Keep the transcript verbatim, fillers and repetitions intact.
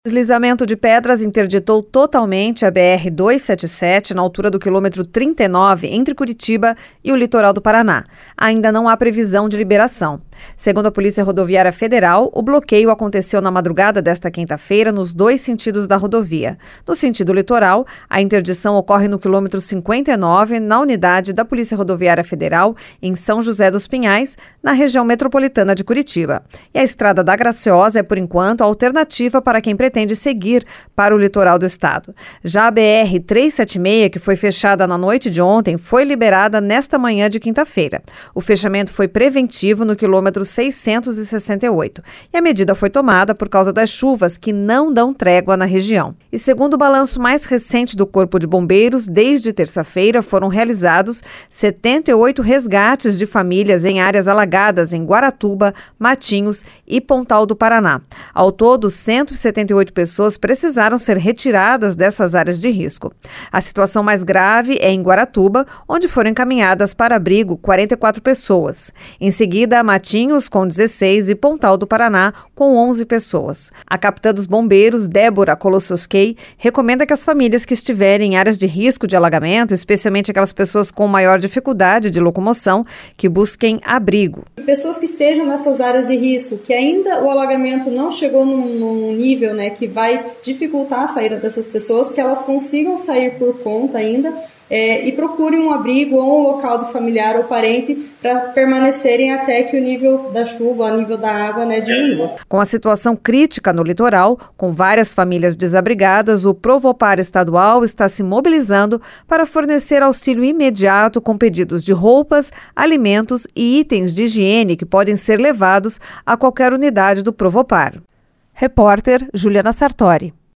Deslizamento de pedras interditou totalmente a B R duzentos e setenta e sete na altura do quilômetro trinta e nove entre Curitiba e o litoral do Paraná. Ainda não há previsão de liberação. Segundo a Polícia Rodoviária Federal, o bloqueio aconteceu na madrugada desta quinta-feira nos dois sentidos da rodovia. No sentido litoral, a interdição ocorre no quilômetro cinquenta e nove, na unidade da Polícia Rodoviária Federal, em São José dos Pinhais, na região metropolitana de Curitiba. E a Estrada da Graciosa é, por enquanto, a alternativa para quem pretende seguir para o litoral do estado. Já a B R trezentos e setenta e seis, que foi fechada na noite de ontem, foi liberada nesta manhã de quinta-feira. O fechamento foi preventivo no quilômetro seiscentos e sessenta e oito e a medida foi tomada por causa das chuvas que não dão trégua na região. E segundo o balanço mais recente do Corpo de Bombeiros, desde terça-feira foram realizados setenta e oito resgates de famílias em áreas alagadas em Guaratuba, Matinhos e Pontal do Paraná. Ao todo, cento e setenta e oito pessoas precisaram ser retiradas dessas áreas de risco. A situação mais grave é em Guaratuba, onde foram encaminhadas para abrigo quarenta e quatro pessoas. Em seguida, Matinhos com dezesseis e Pontal do Paraná com onze pessoas. A capitã dos bombeiros, Débora Kolosowski, recomenda que as famílias que estiverem em áreas de risco de alagamento, especialmente aquelas pessoas com maior dificuldade de locomoção, que busquem abrigo. Pessoas que estejam nessas áreas de risco, que ainda o alagamento não chegou num, num nível, né, que vai dificultar a saída dessas pessoas, que elas consigam sair por conta ainda, É, e procurem um abrigo ou um local de familiar ou parente para permanecerem até que o nível da chuva, o nível da água, né, diminua. Com a situação crítica no litoral, com várias famílias desabrigadas, o Provopar estadual está se mobilizando para fornecer auxílio imediato com pedidos de roupas, alimentos e itens de higiene que podem ser levados a qualquer unidade do Provopar. Repórter Juliana Sartori.